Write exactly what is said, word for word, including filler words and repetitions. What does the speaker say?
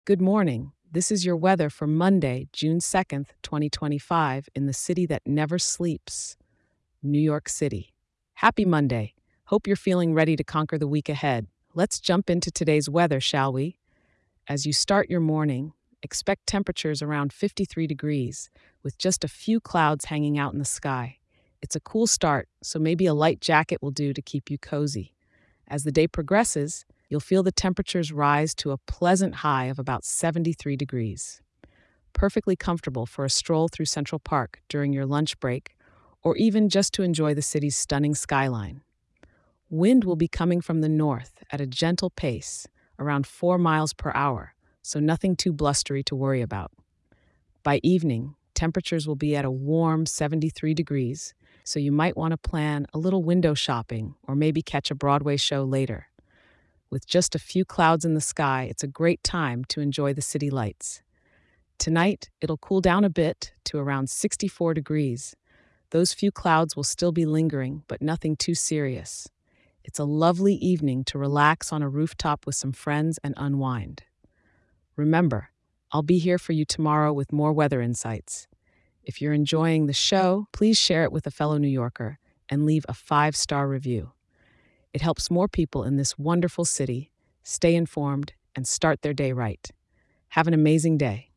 Good morning. This is your weather for Monday, June second, twenty twenty-five, in the city that never sleeps, New York City. Happy Monday. Hope you're feeling ready to conquer the week ahead. Let's jump into today's weather, shall we? As you start your morning, expect temperatures around fifty-three degrees, with just a few clouds hanging out in the sky. It's a cool start, so maybe a light jacket will do to keep you cozy. As the day progresses, you'll feel the temperatures rise to a pleasant high of about seventy-three degrees. Perfectly comfortable for a stroll through Central Park during your lunch break, or even just to enjoy the city's stunning skyline. Wind will be coming from the north at a gentle pace, around four miles per hour, so nothing too blustery to worry about. By evening, temperatures will be at a warm seventy-three degrees, so you might want to plan a little window shopping or maybe catch a Broadway show later. With just a few clouds in the sky, it's a great time to enjoy the city lights. Tonight, it'll cool down a bit to around sixty-four degrees. Those few clouds will still be lingering, but nothing too serious. It's a lovely evening to relax on a rooftop with some friends and unwind. Remember, I'll be here for you tomorrow with more weather insights. If you're enjoying the show, please share it with a fellow New Yorker and leave a five-star review. It helps more people in this wonderful city stay informed and start their day right. Have an amazing day.